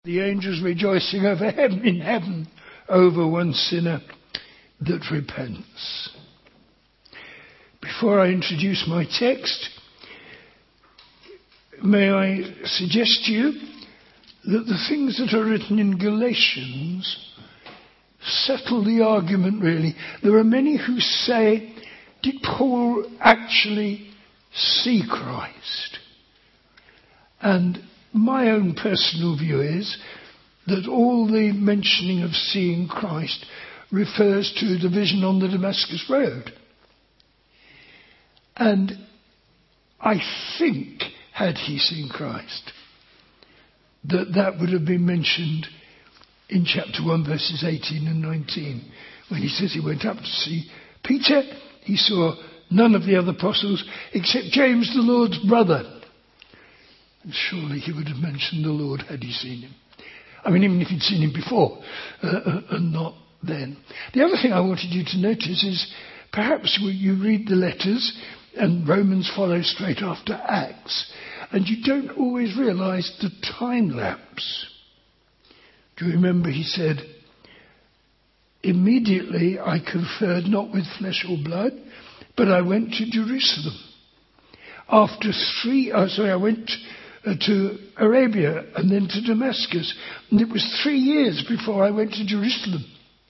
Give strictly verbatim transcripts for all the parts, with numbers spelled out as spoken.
The angels rejoicing over heaven, in heaven over one sinner that repents. Before I introduce my text, may I suggest to you that the things that are written in Galatians settle the argument really. There are many who say, did Paul actually see Christ? And my own personal view is that all the mentioning of seeing Christ refers to the vision on the Damascus Road. And I think, had he seen Christ, that that would have been mentioned in chapter one, verses eighteen and nineteen, when he says he went up to see Peter. He saw none of the other apostles except James, the Lord's brother. And surely he would have mentioned the Lord had he seen him. I mean, even if he'd seen him before, uh, and not then. The other thing I wanted you to notice is perhaps you read the letters and Romans follows straight after Acts, and you don't always realise the time lapse. Do you remember he said, immediately I conferred not with flesh or blood, but I went to Jerusalem. After three, oh, sorry, I went uh, to Arabia and then to Damascus. And it was three years before I went to Jerusalem.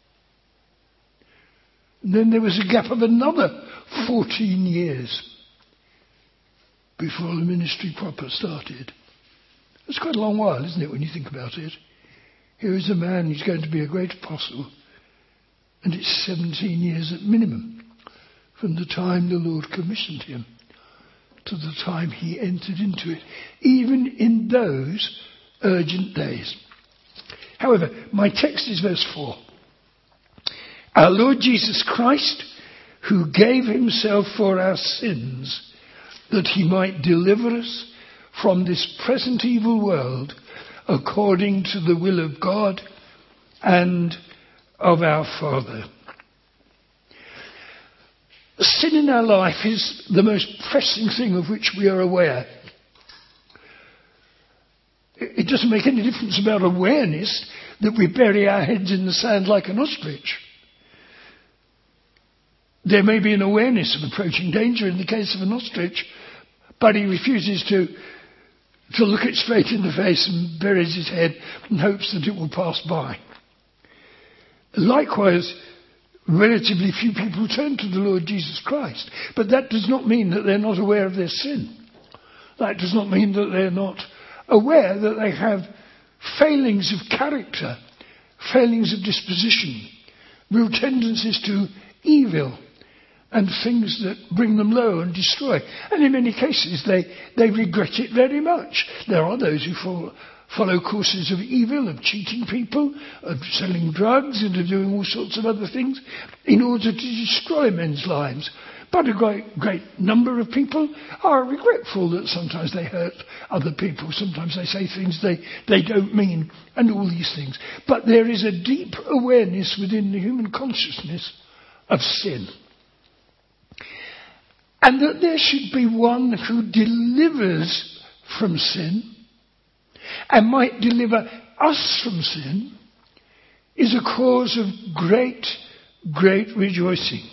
And then there was a gap of another fourteen years before the ministry proper started. That's quite a long while, isn't it, when you think about it? Here is a man who's going to be a great apostle. And it's seventeen years at minimum from the time the Lord commissioned him to the time he entered into it, even in those urgent days. However, my text is verse four. Our Lord Jesus Christ, who gave himself for our sins, that he might deliver us from this present evil world, according to the will of God and of our Father. Sin in our life is the most pressing thing of which we are aware. It doesn't make any difference about awareness that we bury our heads in the sand like an ostrich. There may be an awareness of approaching danger in the case of an ostrich, but he refuses to, to look it straight in the face and buries his head and hopes that it will pass by. Likewise, relatively few people turn to the Lord Jesus Christ. But that does not mean that they're not aware of their sin. That does not mean that they're not aware that they have failings of character, failings of disposition, real tendencies to evil, and things that bring them low and destroy. And in many cases, they, they regret it very much. There are those who fall, follow courses of evil, of cheating people, of selling drugs, and of doing all sorts of other things in order to destroy men's lives. But a great, great number of people are regretful that sometimes they hurt other people. Sometimes they say things they, they don't mean, and all these things. But there is a deep awareness within the human consciousness of sin. And that there should be one who delivers from sin and might deliver us from sin is a cause of great, great rejoicing.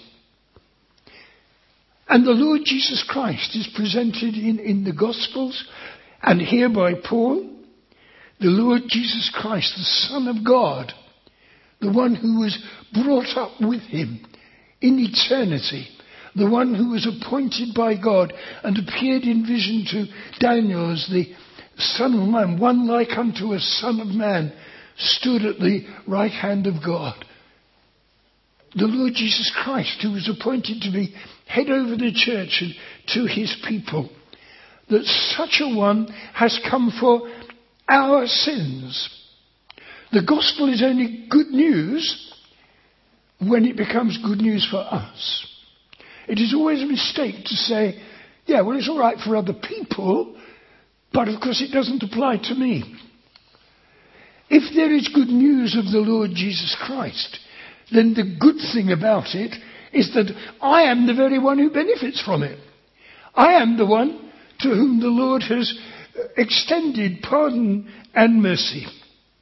And the Lord Jesus Christ is presented in, in the Gospels and here by Paul, the Lord Jesus Christ, the Son of God, the one who was brought up with him in eternity, the one who was appointed by God and appeared in vision to Daniel as the Son of Man, one like unto a Son of Man, stood at the right hand of God. The Lord Jesus Christ, who was appointed to be head over the church and to his people, that such a one has come for our sins. The gospel is only good news when it becomes good news for us. It is always a mistake to say, yeah, well, it's all right for other people, but of course it doesn't apply to me. If there is good news of the Lord Jesus Christ, then the good thing about it is that I am the very one who benefits from it. I am the one to whom the Lord has extended pardon and mercy.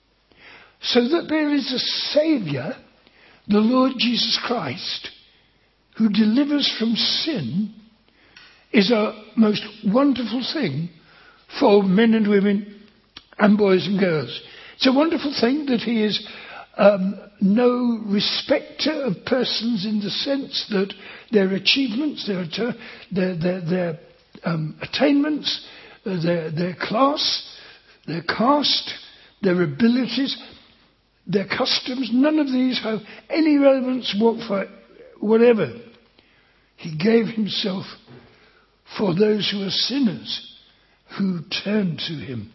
So that there is a Saviour, the Lord Jesus Christ, who delivers from sin, is a most wonderful thing for men and women and boys and girls. It's a wonderful thing that he is um, no respecter of persons in the sense that their achievements, their their their, their um, attainments, uh, their their class, their caste, their abilities, their customs, none of these have any relevance for whatever. He gave himself for those who are sinners, who turn to him.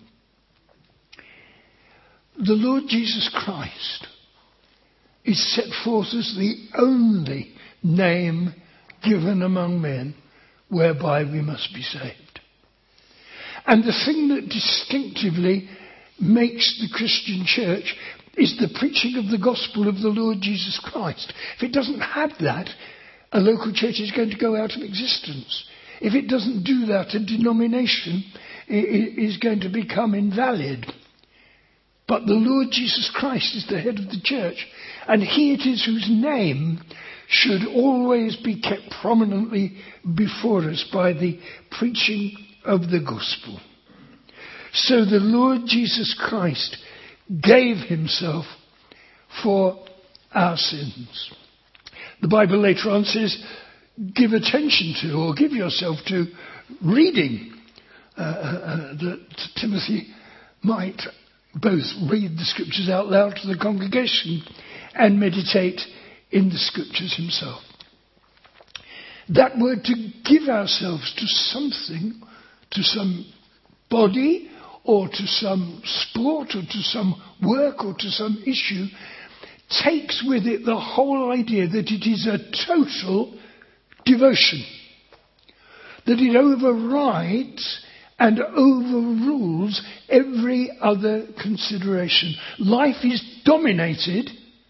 The Lord Jesus Christ is set forth as the only name given among men whereby we must be saved. And the thing that distinctively makes the Christian church is the preaching of the gospel of the Lord Jesus Christ. If it doesn't have that, a local church is going to go out of existence. If it doesn't do that, a denomination is going to become invalid. But the Lord Jesus Christ is the head of the church, and he it is whose name should always be kept prominently before us by the preaching of the gospel. So the Lord Jesus Christ gave himself for our sins. The Bible later on says, give attention to, or give yourself to, reading, uh, uh, that Timothy might both read the scriptures out loud to the congregation and meditate in the scriptures himself. That word to give ourselves to something, to some body, or to some sport, or to some work, or to some issue, takes with it the whole idea that it is a total devotion, that it overrides and overrules every other consideration. Life is dominated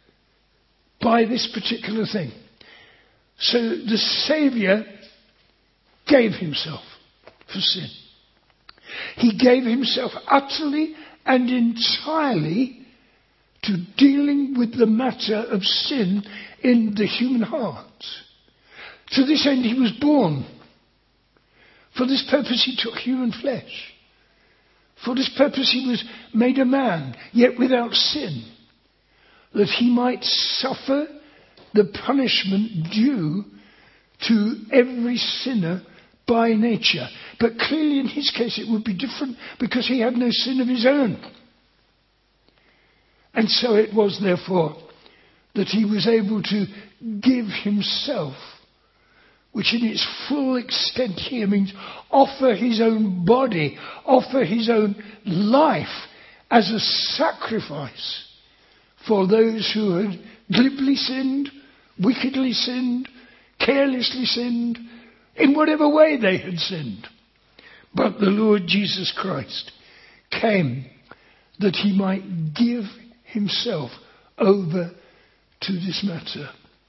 by this particular thing. So the Saviour gave himself for sin. He gave himself utterly and entirely to dealing with the matter of sin in the human heart. To this end he was born. For this purpose he took human flesh. For this purpose he was made a man, yet without sin, that he might suffer the punishment due to every sinner by nature. But clearly in his case it would be different, because he had no sin of his own. And so it was therefore that he was able to give himself, which in its full extent here means offer his own body, offer his own life as a sacrifice for those who had glibly sinned, wickedly sinned, carelessly sinned, in whatever way they had sinned. But the Lord Jesus Christ came that he might give himself over to this matter.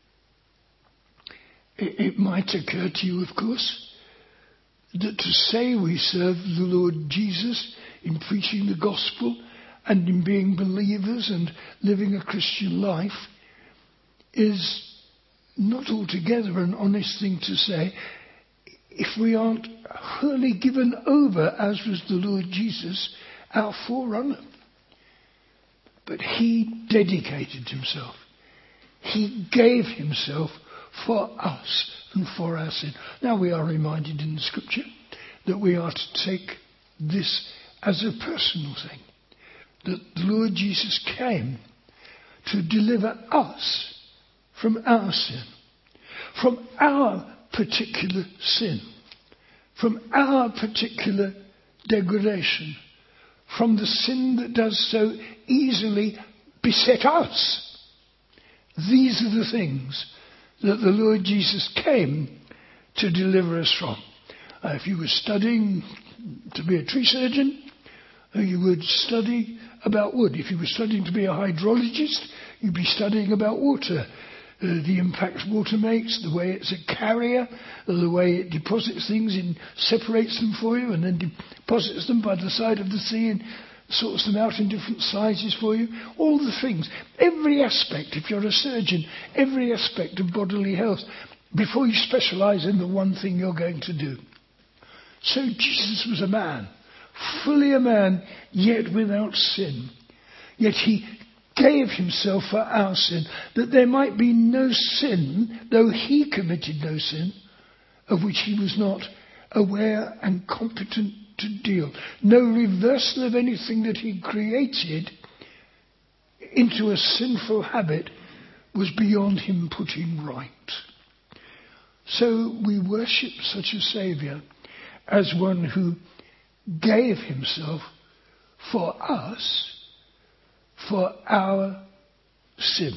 It, it might occur to you, of course, that to say we serve the Lord Jesus in preaching the gospel and in being believers and living a Christian life is not altogether an honest thing to say if we aren't wholly given over, as was the Lord Jesus, our forerunner. But he dedicated himself. He gave himself for us and for our sin. Now we are reminded in the scripture that we are to take this as a personal thing. That the Lord Jesus came to deliver us from our sin, from our particular sin, from our particular degradation, from the sin that does so easily beset us. These are the things that the Lord Jesus came to deliver us from. Uh, if you were studying to be a tree surgeon, uh, you would study about wood. If you were studying to be a hydrologist, you'd be studying about water. Uh, the impact water makes, the way it's a carrier, the way it deposits things and separates them for you and then deposits them by the side of the sea in sorts them out in different sizes for you. All the things, every aspect, if you're a surgeon, every aspect of bodily health, before you specialise in the one thing you're going to do. So Jesus was a man, fully a man, yet without sin. Yet he gave himself for our sin, that there might be no sin, though he committed no sin, of which he was not aware and competent to deal. No reversal of anything that he created into a sinful habit was beyond him putting right. So we worship such a Saviour as one who gave himself for us, for our sin.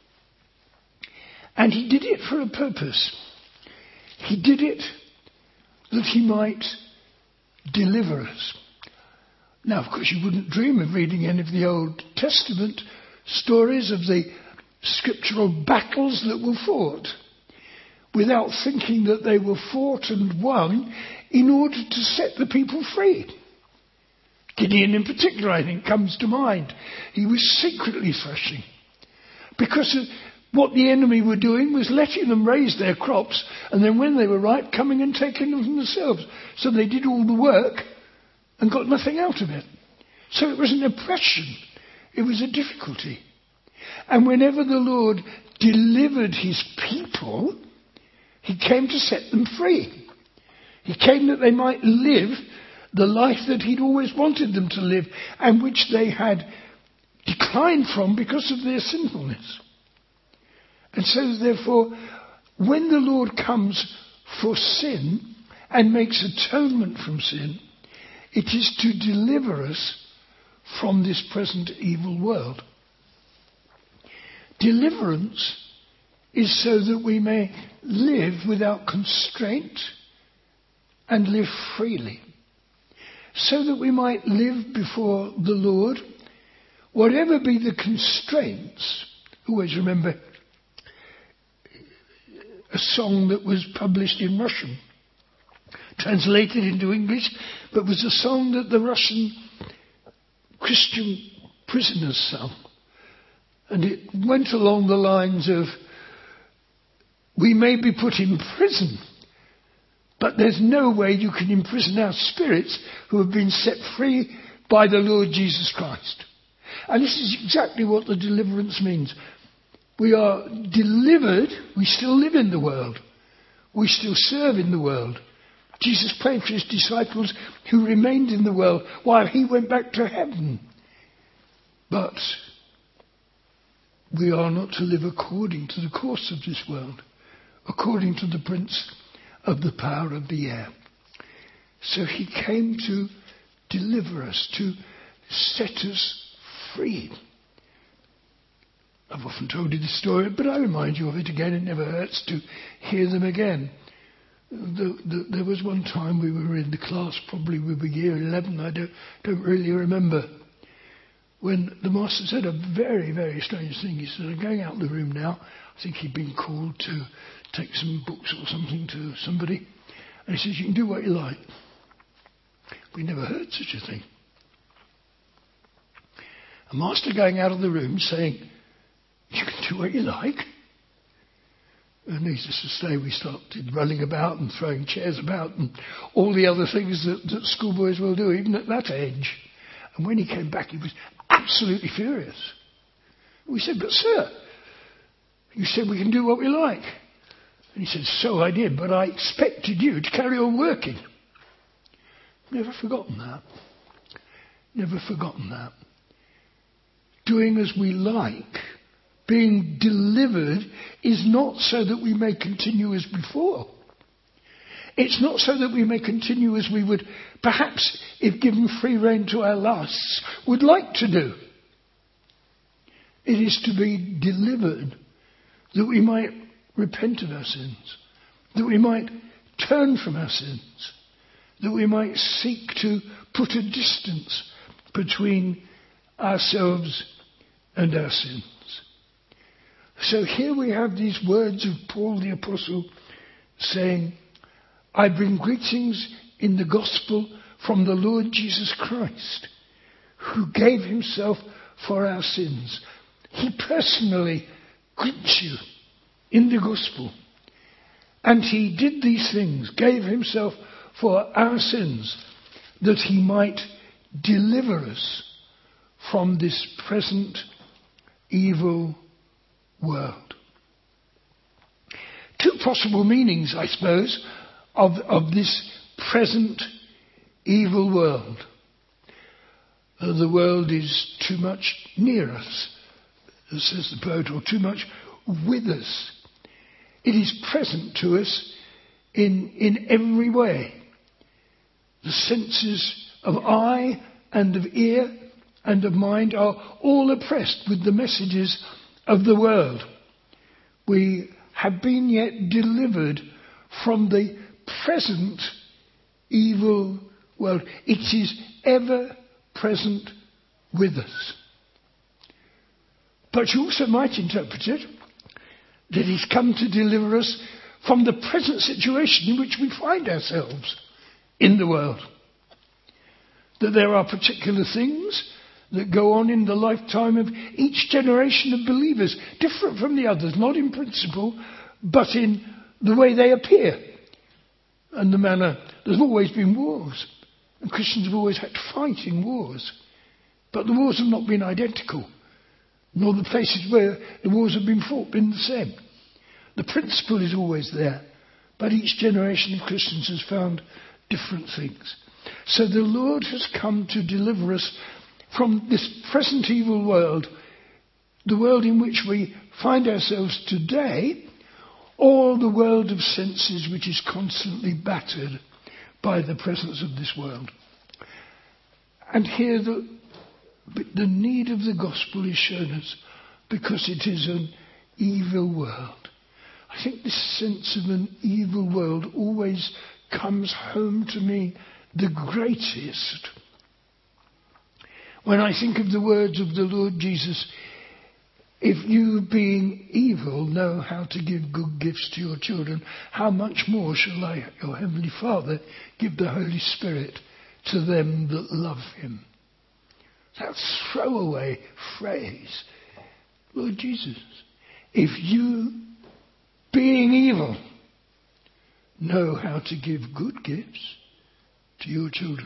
And he did it for a purpose. He did it that he might deliver us. Now, of course, you wouldn't dream of reading any of the Old Testament stories of the scriptural battles that were fought without thinking that they were fought and won in order to set the people free. Gideon in particular, I think, comes to mind. He was secretly threshing because of what the enemy were doing was letting them raise their crops, and then when they were ripe, coming and taking them from themselves. So they did all the work and got nothing out of it. So it was an oppression. It was a difficulty. And whenever the Lord delivered his people, he came to set them free. He came that they might live the life that he'd always wanted them to live, and which they had declined from because of their sinfulness. And so, therefore, when the Lord comes for sin and makes atonement from sin, it is to deliver us from this present evil world. Deliverance is so that we may live without constraint and live freely. So that we might live before the Lord, whatever be the constraints. Always remember a song that was published in Russian, translated into English, but was a song that the Russian Christian prisoners sung. And it went along the lines of, we may be put in prison, but there's no way you can imprison our spirits who have been set free by the Lord Jesus Christ. And this is exactly what the deliverance means. We are delivered, we still live in the world. We still serve in the world. Jesus prayed for his disciples who remained in the world while he went back to heaven. But we are not to live according to the course of this world, according to the prince of the power of the air. So he came to deliver us, to set us free. I've often told you this story, but I remind you of it again. It never hurts to hear them again. The, the, there was one time we were in the class, probably we were year eleven, I don't, don't really remember, when the master said a very, very strange thing. He said, I'm going out of the room now. I think he'd been called to take some books or something to somebody. And he says, you can do what you like. We never heard such a thing. A master going out of the room saying, you can do what you like. And needless to say, we started running about and throwing chairs about and all the other things that, that schoolboys will do, even at that age. And when he came back, he was absolutely furious. We said, but sir, you said we can do what we like. And he said, so I did, but I expected you to carry on working. Never forgotten that. Never forgotten that. Doing as we like, being delivered, is not so that we may continue as before. It's not so that we may continue as we would, perhaps, if given free rein to our lusts, would like to do. It is to be delivered that we might repent of our sins, that we might turn from our sins, that we might seek to put a distance between ourselves and our sins. So here we have these words of Paul the Apostle saying, I bring greetings in the gospel from the Lord Jesus Christ, who gave himself for our sins. He personally grips you in the gospel. And he did these things, gave himself for our sins, that he might deliver us from this present evil world. Two possible meanings, I suppose, of, of this present evil world. Uh, the world is too much near us, says the poet, or too much with us. It is present to us in, in every way. The senses of eye and of ear and of mind are all oppressed with the messages of the world. We have been yet delivered from the present evil world. It is ever present with us. But you also might interpret it that he's come to deliver us from the present situation in which we find ourselves in the world. That there are particular things that go on in the lifetime of each generation of believers, different from the others, not in principle, but in the way they appear and the manner. There's always been wars, and Christians have always had to fight in wars. But the wars have not been identical, nor the places where the wars have been fought been the same. The principle is always there, but each generation of Christians has found different things. So the Lord has come to deliver us from this present evil world, the world in which we find ourselves today, or the world of senses which is constantly battered by the presence of this world. And here the, the need of the gospel is shown us because it is an evil world. I think this sense of an evil world always comes home to me the greatest when I think of the words of the Lord Jesus, if you being evil know how to give good gifts to your children, how much more shall I, your heavenly Father, give the Holy Spirit to them that love him? That throwaway phrase. Lord Jesus, if you being evil know how to give good gifts to your children.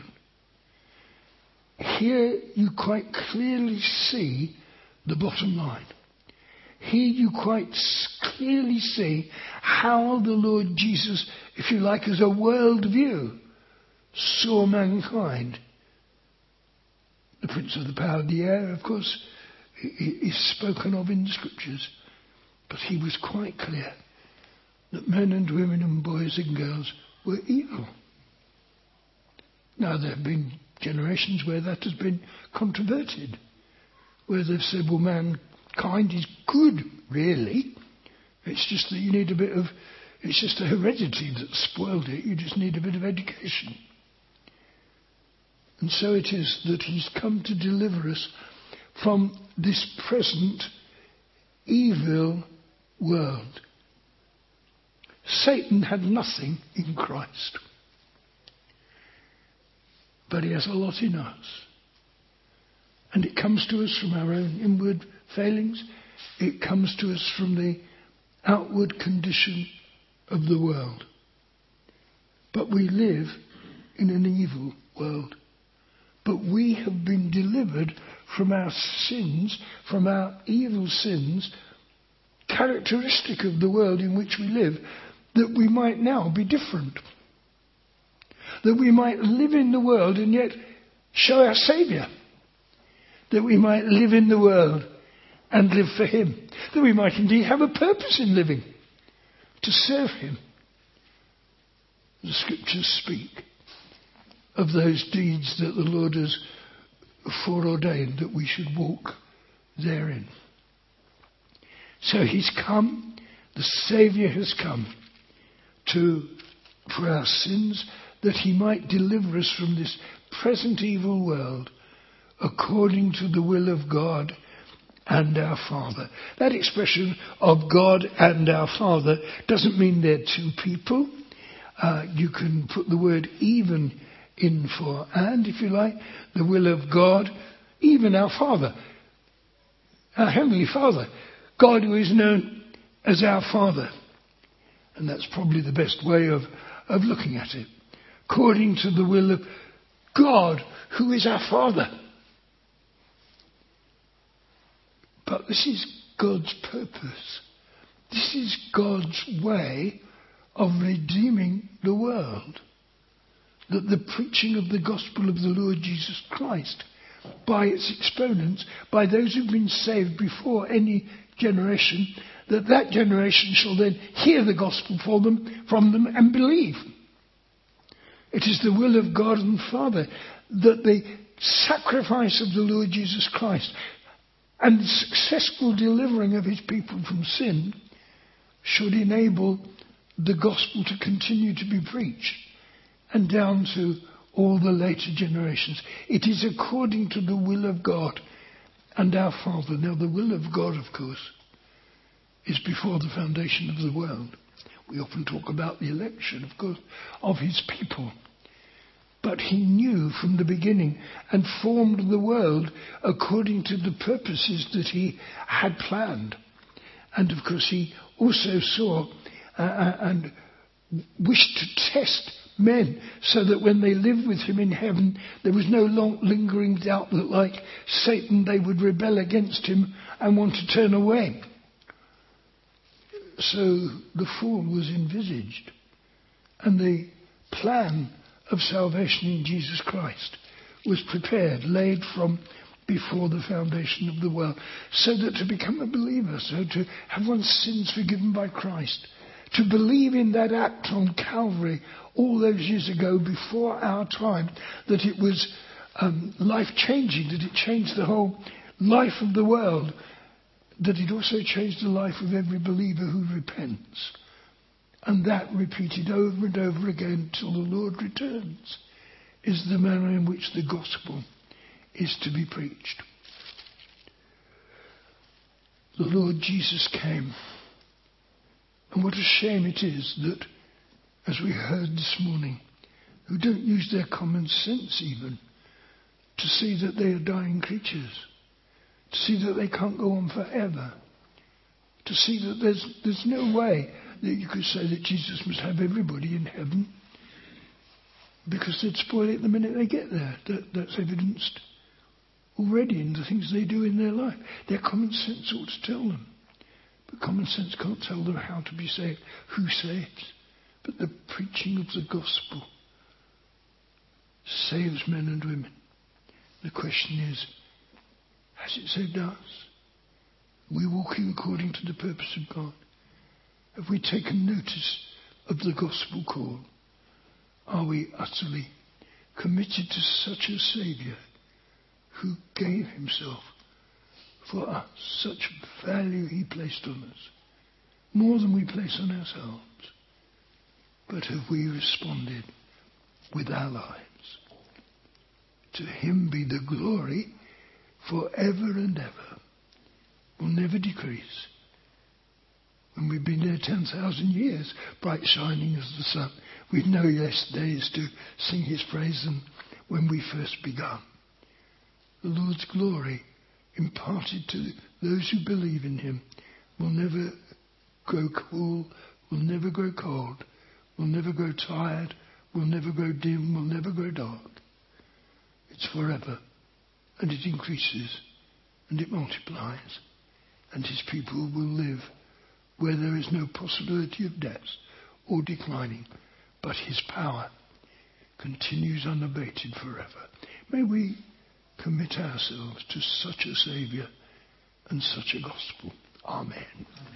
Here you quite clearly see the bottom line. Here you quite clearly see how the Lord Jesus, if you like, as a world view, saw mankind. The prince of the power of the air, of course, is spoken of in the scriptures. But he was quite clear that men and women and boys and girls were evil. Now, there have been generations where that has been controverted, where they've said, well, mankind is good, really. It's just that you need a bit of, it's just a heredity that spoiled it. You just need a bit of education. And so it is that he's come to deliver us from this present evil world. Satan had nothing in Christ. But he has a lot in us. And it comes to us from our own inward failings. It comes to us from the outward condition of the world. But we live in an evil world. But we have been delivered from our sins, from our evil sins, characteristic of the world in which we live, that we might now be different. That we might live in the world and yet show our Saviour. That we might live in the world and live for him. That we might indeed have a purpose in living, to serve him. The scriptures speak of those deeds that the Lord has foreordained that we should walk therein. So he's come, the Saviour has come to, for our sins, that he might deliver us from this present evil world according to the will of God and our Father. That expression of God and our Father doesn't mean they're two people. Uh, you can put the word even in for and, if you like. The will of God even our Father, our Heavenly Father, God who is known as our Father. And that's probably the best way of, of looking at it. According to the will of God, who is our Father. But this is God's purpose. This is God's way of redeeming the world. That the preaching of the gospel of the Lord Jesus Christ, by its exponents, by those who've been saved before any generation, that that generation shall then hear the gospel for them, from them and believe. It is the will of God and Father that the sacrifice of the Lord Jesus Christ and the successful delivering of his people from sin should enable the gospel to continue to be preached and down to all the later generations. It is according to the will of God and our Father. Now, the will of God, of course, is before the foundation of the world. We often talk about the election, of course, of his people. But he knew from the beginning and formed the world according to the purposes that he had planned. And of course he also saw uh, and wished to test men so that when they lived with him in heaven, there was no long lingering doubt that, like Satan, they would rebel against him and want to turn away. So the fall was envisaged, and the plan of salvation in Jesus Christ was prepared, laid from before the foundation of the world, so that to become a believer, so to have one's sins forgiven by Christ, to believe in that act on Calvary all those years ago before our time, that it was um, life-changing, that it changed the whole life of the world, that it also changed the life of every believer who repents. And that repeated over and over again till the Lord returns is the manner in which the gospel is to be preached. The Lord Jesus came. And what a shame it is that, as we heard this morning, who don't use their common sense even to see that they are dying creatures, to see that they can't go on forever, to see that there's there's no way that you could say that Jesus must have everybody in heaven, because they'd spoil it the minute they get there. That, that's evidenced already in the things they do in their life. Their common sense ought to tell them. But common sense can't tell them how to be saved, who saves. But the preaching of the gospel saves men and women. The question is, has it saved us? Are we walking according to the purpose of God? Have we taken notice of the gospel call? Are we utterly committed to such a Saviour who gave himself for us? Such value he placed on us, more than we place on ourselves. But have we responded with our lives? To him be the glory forever and ever. Will never decrease. When we've been there ten thousand years, bright shining as the sun, we've no less days to sing his praise than when we first begun. The Lord's glory imparted to those who believe in him will never grow cool, will never grow cold, will never grow tired, will never grow dim, will never grow dark. It's forever, and it increases, and it multiplies, and his people will live where there is no possibility of death or declining, but his power continues unabated forever. May we commit ourselves to such a Saviour and such a gospel. Amen.